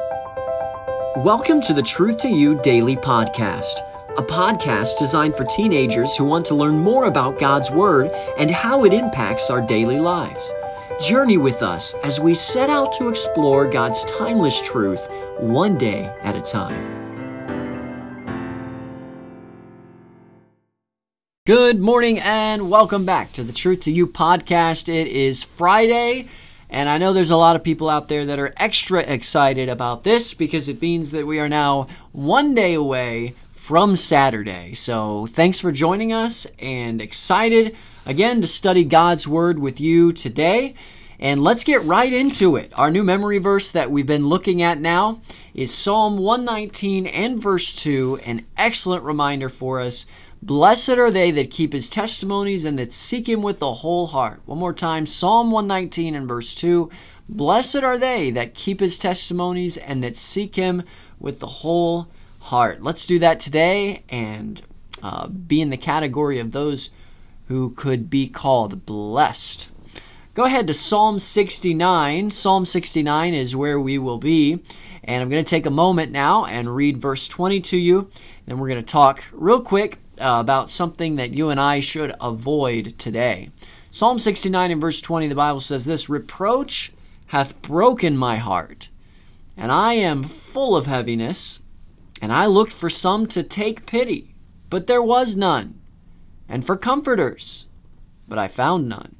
Welcome to the Truth to You Daily Podcast, a podcast designed for teenagers who want to learn more about God's Word and how it impacts our daily lives. Journey with us as we set out to explore God's timeless truth one day at a time. Good morning and welcome back to the Truth to You Podcast. It is Friday. And I know there's a lot of people out there that are extra excited about this because it means that we are now one day away from Saturday. So thanks for joining us and excited again to study God's Word with you today. And let's get right into it. Our new memory verse that we've been looking at now is Psalm 119 and verse 2, an excellent reminder for us. Blessed are they that keep His testimonies and that seek Him with the whole heart. One more time, Psalm 119 and verse 2. Blessed are they that keep His testimonies and that seek Him with the whole heart. Let's do that today and be in the category of those who could be called blessed. Go ahead to Psalm 69. Psalm 69 is where we will be. And I'm going to take a moment now and read verse 20 to you. Then we're going to talk real quick about something that you and I should avoid today. Psalm 69 and verse 20, the Bible says this, Reproach hath broken my heart, and I am full of heaviness, and I looked for some to take pity, but there was none, and for comforters, but I found none.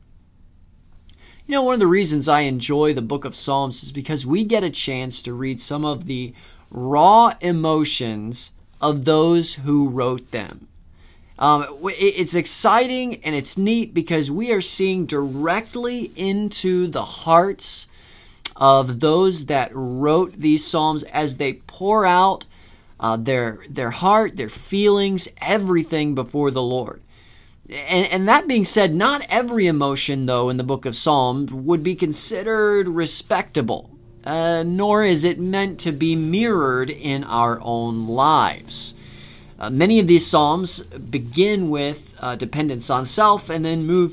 You know, one of the reasons I enjoy the book of Psalms is because we get a chance to read some of the raw emotions of those who wrote them. It's exciting and it's neat because we are seeing directly into the hearts of those that wrote these Psalms as they pour out their heart, their feelings, everything before the Lord. And that being said, not every emotion, though, in the book of Psalms would be considered respectable, nor is it meant to be mirrored in our own lives. Many of these Psalms begin with dependence on self and then move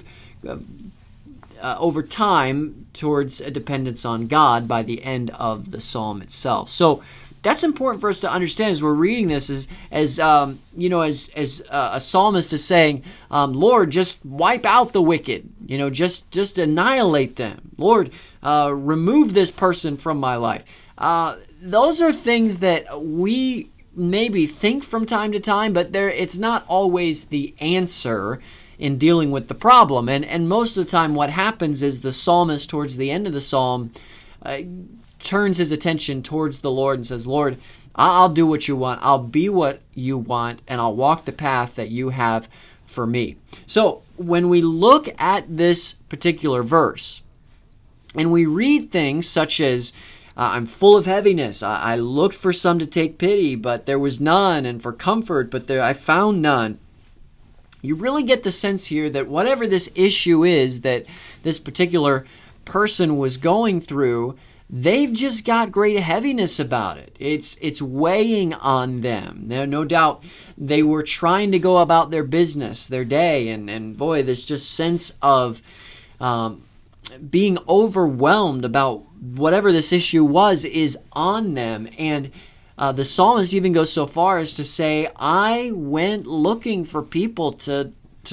over time towards a dependence on God by the end of the Psalm itself. So that's important for us to understand as we're reading this, as a psalmist is saying, Lord, just wipe out the wicked, just annihilate them. Lord, remove this person from my life. Those are things that we maybe think from time to time, but it's not always the answer in dealing with the problem. And most of the time what happens is the psalmist towards the end of the psalm turns his attention towards the Lord and says, Lord, I'll do what you want. I'll be what you want, and I'll walk the path that you have for me. So when we look at this particular verse and we read things such as, I'm full of heaviness. I looked for some to take pity, but there was none, and for comfort, but I found none. You really get the sense here that whatever this issue is that this particular person was going through, they've just got great heaviness about it. It's weighing on them. No doubt they were trying to go about their business, their day, and boy, this just sense of being overwhelmed about whatever this issue was is on them. And the psalmist even goes so far as to say, I went looking for people to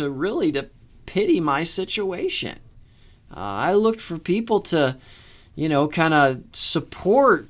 pity my situation. I looked for people to, kind of support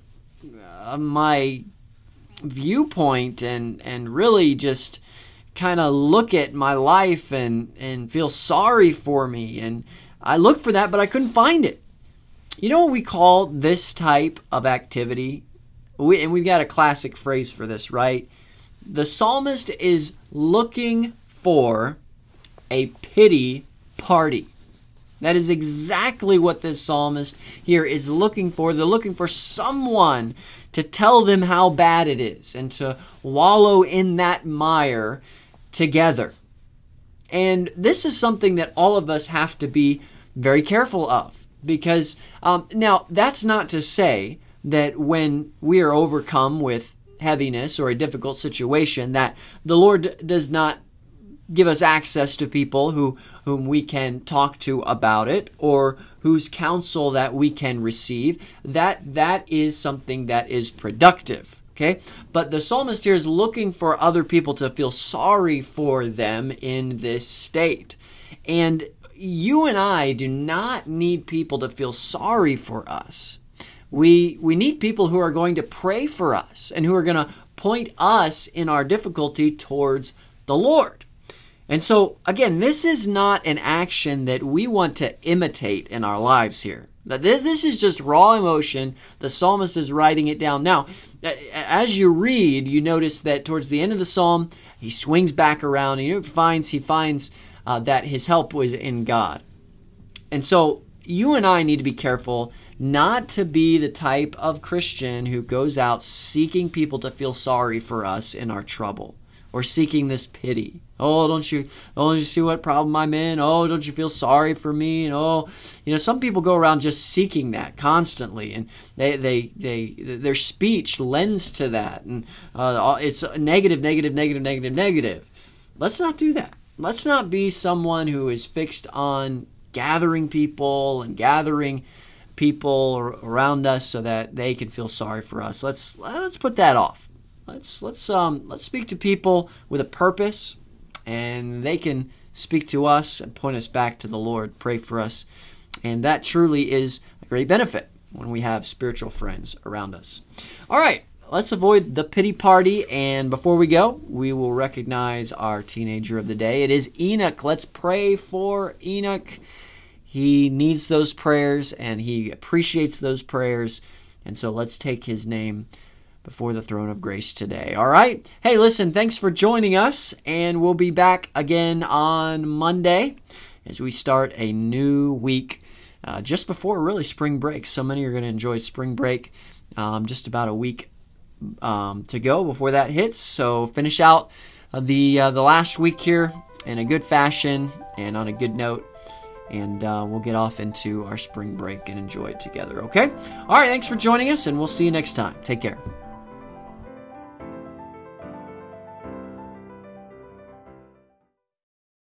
my viewpoint and really just kind of look at my life and feel sorry for me. And I looked for that, but I couldn't find it. You know what we call this type of activity? And we've got a classic phrase for this, right? The psalmist is looking for a pity party. That is exactly what this psalmist here is looking for. They're looking for someone to tell them how bad it is and to wallow in that mire together. And this is something that all of us have to be very careful of. Because, now, that's not to say that when we are overcome with heaviness or a difficult situation, that the Lord does not give us access to people whom we can talk to about it, or whose counsel that we can receive, that is something that is productive. Okay? But the psalmist here is looking for other people to feel sorry for them in this state. And you and I do not need people to feel sorry for us. We need people who are going to pray for us and who are going to point us in our difficulty towards the Lord. And so, again, this is not an action that we want to imitate in our lives here. This is just raw emotion. The psalmist is writing it down. Now, as you read, you notice that towards the end of the psalm, he swings back around and he finds that his help was in God. And so you and I need to be careful not to be the type of Christian who goes out seeking people to feel sorry for us in our trouble, or seeking this pity. Oh, don't you see what problem I'm in? Oh, don't you feel sorry for me? And some people go around just seeking that constantly, and their speech lends to that, and it's negative. Let's not do that. Let's not be someone who is fixed on gathering people around us so that they can feel sorry for us. Let's put that off. Let's speak to people with a purpose, and they can speak to us and point us back to the Lord, pray for us. And that truly is a great benefit when we have spiritual friends around us. All right, let's avoid the pity party. And before we go, we will recognize our teenager of the day. It is Enoch. Let's pray for Enoch. He needs those prayers, and he appreciates those prayers. And so let's take his name before the throne of grace today. All right? Hey, listen, thanks for joining us, and we'll be back again on Monday as we start a new week just before really spring break. So many are going to enjoy spring break. Just about a week to go before that hits. So finish out the last week here in a good fashion and on a good note. And we'll get off into our spring break and enjoy it together, okay? All right, thanks for joining us, and we'll see you next time. Take care.